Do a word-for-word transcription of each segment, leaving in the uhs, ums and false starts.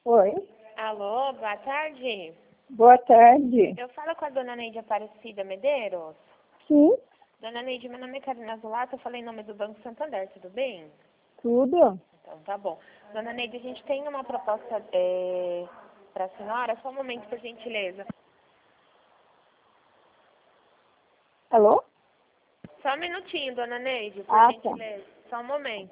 Oi, Alô, boa tarde. boa tarde. Eu falo com a dona Neide Aparecida Medeiros. Sim, Dona Neide, meu nome é Carolina Zulato, eu falei em nome do Banco Santander, tudo bem? tudo? Então, tá bom. Dona Neide, a gente tem uma proposta é, para a senhora, só um momento, por gentileza. Alô? Só um minutinho, dona Neide, por Ah, tá. gentileza. Só um momento.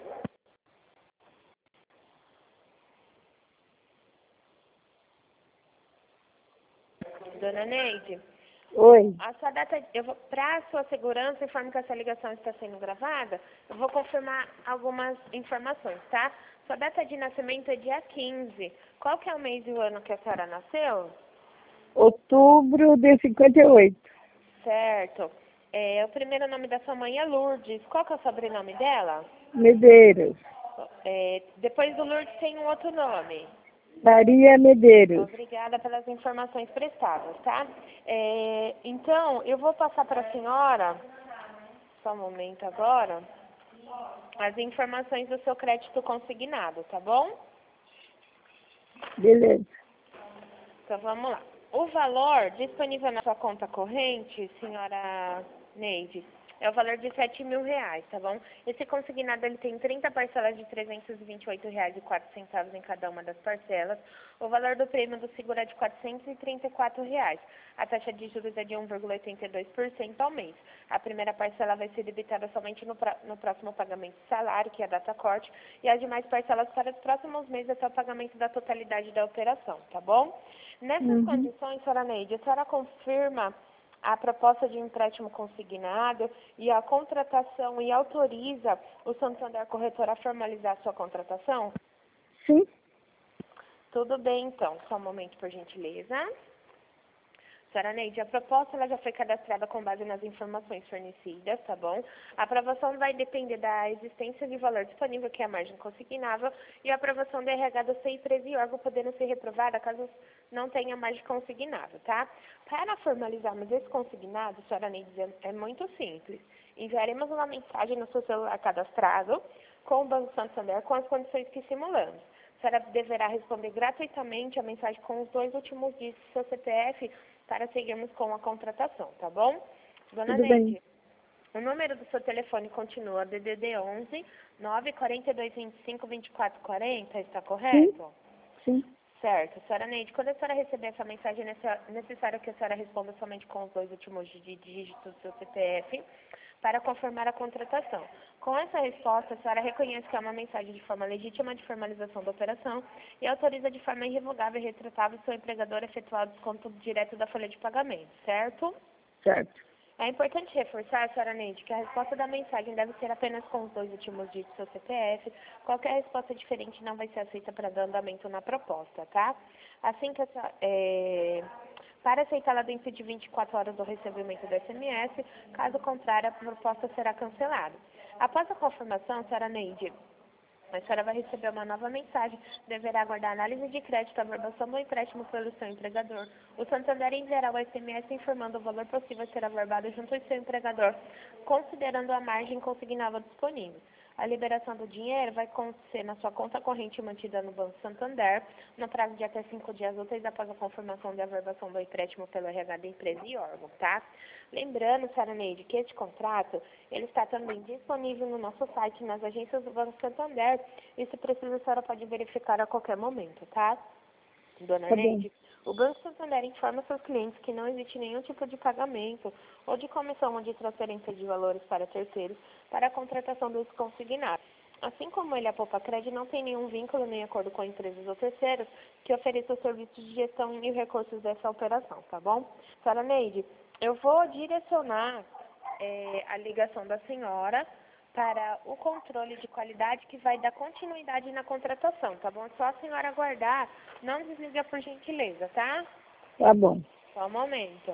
Dona Neide, Oi, a sua data, eu vou, para a sua segurança, informo que essa ligação está sendo gravada, eu vou confirmar algumas informações, tá? Sua data de nascimento é dia quinze. Qual que é o mês e o ano que a senhora nasceu? outubro de cinquenta e oito. Certo. É, o primeiro nome da sua mãe é Lourdes. Qual que é o sobrenome dela? Medeiros. É, depois do Lourdes tem um outro nome. Maria Medeiros. Obrigada pelas informações prestadas, tá? É, então, eu vou passar para a senhora, só um momento agora, as informações do seu crédito consignado, tá bom? Beleza. Então, vamos lá. O valor disponível na sua conta corrente, senhora Neide, é o valor de sete mil reais, tá bom? Esse consignado, ele tem trinta parcelas de trezentos e vinte e oito reais e quatro centavos em cada uma das parcelas. O valor do prêmio do seguro é de quatrocentos e trinta e quatro reais. A taxa de juros é de um vírgula oitenta e dois por cento ao mês. A primeira parcela vai ser debitada somente no, pra, no próximo pagamento de salário, que é a data corte, e as demais parcelas para os próximos meses até o pagamento da totalidade da operação, tá bom? Nessas Uhum. condições, senhora Neide, a senhora confirma a proposta de empréstimo consignado e a contratação e autoriza o Santander Corretor a formalizar a sua contratação? Sim, Tudo bem, então. Só um momento, por gentileza. Senhora Neide, a proposta ela já foi cadastrada com base nas informações fornecidas, tá bom? A aprovação vai depender da existência de valor disponível, que é a margem consignável, e a aprovação do R H do C I empresa e órgão podendo ser reprovada caso não tenha margem consignável, tá? Para formalizarmos esse consignado, senhora Neide, é muito simples. Enviaremos uma mensagem no seu celular cadastrado com o Banco Santander com as condições que simulamos. A senhora deverá responder gratuitamente a mensagem com os dois últimos dígitos do seu C P F para seguirmos com a contratação, tá bom? Dona tudo bem. Neide, o número do seu telefone continua D D D onze nove quatro dois dois cinco dois quatro quatro zero, está Sim, correto? sim. Certo. Senhora Neide, quando a senhora receber essa mensagem, é necessário que a senhora responda somente com os dois últimos dí- dígitos do seu C P F para confirmar a contratação. Com essa resposta, a senhora reconhece que é uma mensagem de forma legítima de formalização da operação e autoriza de forma irrevogável e retratável o seu empregador a efetuar o desconto direto da folha de pagamento, certo? Certo. É importante reforçar, senhora Neide, que a resposta da mensagem deve ser apenas com os dois últimos dígitos do seu C P F. Qualquer resposta diferente não vai ser aceita para dar andamento na proposta, tá? Assim que essa, é, para aceitá-la dentro de vinte e quatro horas do recebimento do S M S, caso contrário, a proposta será cancelada. Após a confirmação, senhora Neide, a senhora vai receber uma nova mensagem. Deverá aguardar a análise de crédito, a averbação do empréstimo pelo seu empregador. O Santander enviará o S M S informando o valor possível a ser averbado junto ao seu empregador, considerando a margem consignável disponível. A liberação do dinheiro vai acontecer na sua conta corrente mantida no Banco Santander, no prazo de até cinco dias úteis após a confirmação da averbação do empréstimo pelo R H da empresa e órgão, tá? Lembrando, senhora Neide, que este contrato ele está também disponível no nosso site, nas agências do Banco Santander, e se precisa, a senhora pode verificar a qualquer momento, tá? Dona Tá bom. Neide, o Banco Santander informa seus clientes que não existe nenhum tipo de pagamento ou de comissão ou de transferência de valores para terceiros para a contratação dos consignados. Assim como ele, a Poupa Cred não tem nenhum vínculo nem acordo com empresas ou terceiros que ofereçam serviços de gestão e recursos dessa operação, tá bom? Senhora Neide, eu vou direcionar eh, a ligação da senhora para o controle de qualidade que vai dar continuidade na contratação, tá bom? Só a senhora aguardar, não desliga por gentileza, tá? Tá bom. Só um momento.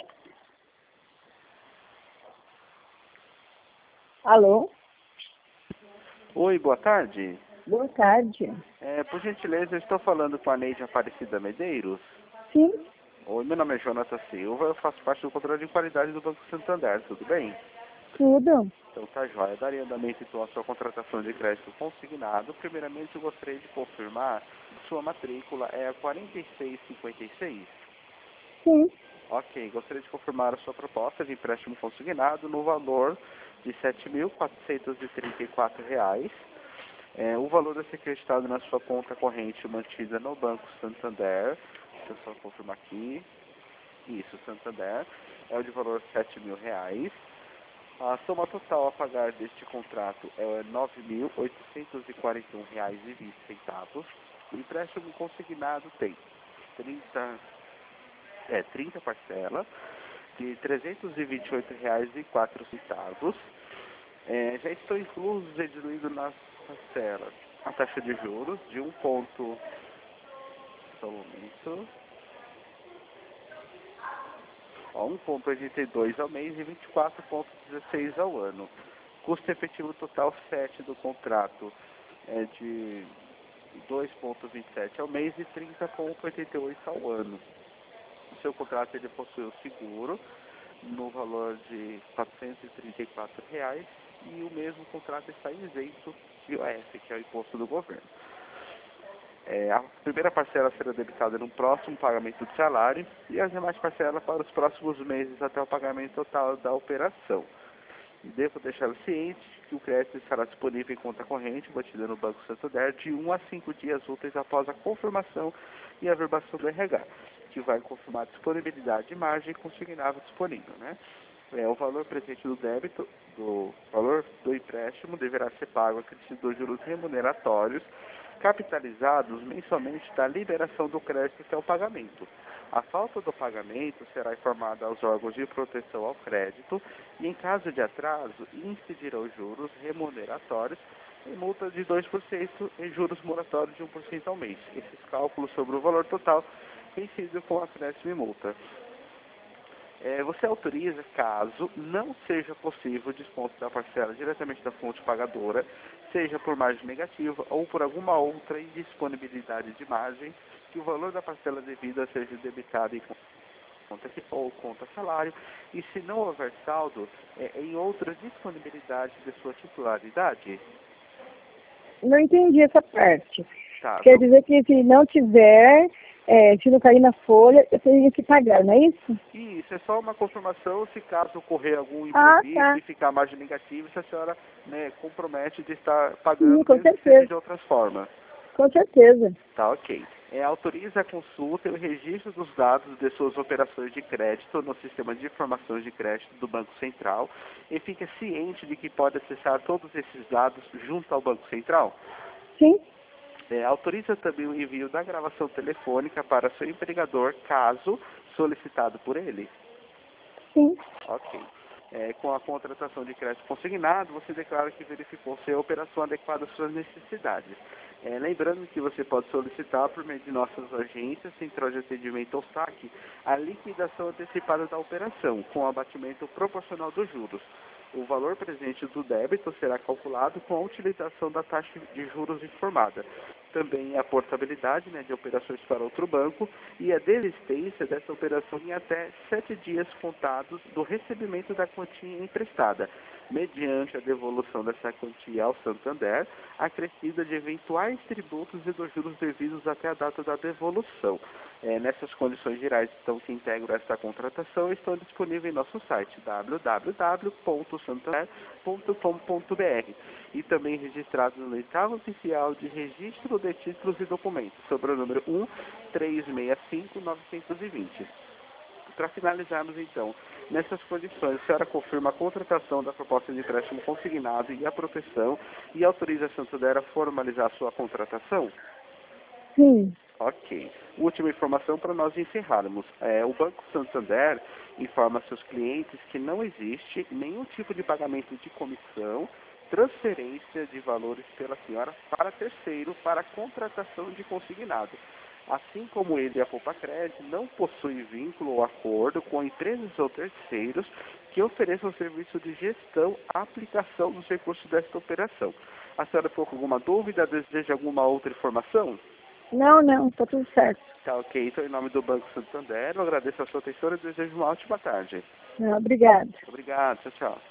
Alô? Oi, boa tarde. Boa tarde. É, por gentileza, eu estou falando com a Neide Aparecida Medeiros. Sim, Oi, meu nome é Jonathan Silva, eu faço parte do controle de qualidade do Banco Santander, tudo bem? tudo. Então tá jóia. Daria andamento então a sua contratação de crédito consignado. Primeiramente, eu gostaria de confirmar sua matrícula é a quarenta e seis cinquenta e seis. Sim, Ok, gostaria de confirmar a sua proposta de empréstimo consignado no valor de sete mil quatrocentos e trinta e quatro reais. É, o valor a ser acreditado na sua conta corrente mantida no Banco Santander, deixa eu só confirmar aqui, isso, Santander, é o de valor sete mil reais. A soma total a pagar deste contrato é nove mil oitocentos e quarenta e um reais e vinte centavos. O empréstimo consignado tem trinta, é, trinta parcelas de trezentos e vinte e oito reais e quatro centavos. É, já estão inclusos e diluídos nas parcelas a taxa de juros de um ponto, só um momento, ó, um ponto oitenta e dois ao mês e vinte e quatro ponto dezesseis ao ano. Custo efetivo total sete do contrato é de dois ponto vinte e sete ao mês e trinta ponto oitenta e oito ao ano. O seu contrato ele possui o seguro no valor de quatrocentos e trinta e quatro reais e o mesmo contrato está isento de I O F, que é o imposto do governo. É, a primeira parcela será debitada no próximo pagamento do salário e as demais parcelas para os próximos meses até o pagamento total da operação. Devo deixá-lo ciente que o crédito estará disponível em conta corrente mantida no Banco Santander de um a cinco dias úteis após a confirmação e averbação do R H, que vai confirmar a disponibilidade de margem consignável disponível, né? É, o valor presente do débito, do valor do empréstimo, deverá ser pago acrescido dos juros remuneratórios capitalizados mensalmente da liberação do crédito até o pagamento. A falta do pagamento será informada aos órgãos de proteção ao crédito e, em caso de atraso, incidirão juros remuneratórios e multa de dois por cento e juros moratórios de um por cento ao mês. Esses cálculos sobre o valor total incidem com acréscimo e multa. É, você autoriza caso não seja possível o desconto da parcela diretamente da fonte pagadora, seja por margem negativa ou por alguma outra indisponibilidade de margem, que o valor da parcela devida seja debitado em conta que, ou conta salário, e se não houver saldo, é, em outra disponibilidade de sua titularidade. não entendi essa parte. Tá, Quer dizer que se não tiver, é, se não cair na folha, eu teria que pagar, não é isso? Isso, é só uma confirmação se caso ocorrer algum Ah, imprevisto tá. e ficar margem negativa, se a senhora, né, compromete de estar pagando Sim, com mesmo que seja certeza. de outras formas. Com certeza. Tá, ok. É, autoriza a consulta e o registro dos dados de suas operações de crédito no sistema de informações de crédito do Banco Central e fica ciente de que pode acessar todos esses dados junto ao Banco Central. Sim, É, autoriza também o envio da gravação telefônica para seu empregador, caso solicitado por ele. sim. Ok. É, com a contratação de crédito consignado, você declara que verificou se a operação adequada às suas necessidades. É, lembrando que você pode solicitar, por meio de nossas agências, Central de Atendimento ou saque, a liquidação antecipada da operação, com abatimento proporcional dos juros. O valor presente do débito será calculado com a utilização da taxa de juros informada. Também a portabilidade, né, de operações para outro banco e a desistência dessa operação em até sete dias contados do recebimento da quantia emprestada, mediante a devolução dessa quantia ao Santander, acrescida de eventuais tributos e dos juros devidos até a data da devolução. É, nessas condições gerais, então, que integram esta contratação, estão disponíveis em nosso site w w w ponto santander ponto com ponto b r e também registrados no oitavo oficial de registro de títulos e documentos, sobre o número um três seis cinco nove dois zero. Para finalizarmos, então, nessas condições, a senhora confirma a contratação da proposta de empréstimo consignado e a proteção e autoriza a Santander a formalizar a sua contratação? Sim. Ok. Última informação para nós encerrarmos. É, o Banco Santander informa seus clientes que não existe nenhum tipo de pagamento de comissão, transferência de valores pela senhora para terceiro para a contratação de consignado. Assim como ele e a Poupa-Cred não possuem vínculo ou acordo com empresas ou terceiros que ofereçam serviço de gestão à aplicação dos recursos desta operação. A senhora ficou com alguma dúvida? Deseja alguma outra informação? Não, não, está tudo certo. Tá ok. Então, em nome do Banco Santander, eu agradeço a sua atenção e desejo uma ótima tarde. Não, obrigada. Obrigado. Tchau, tchau.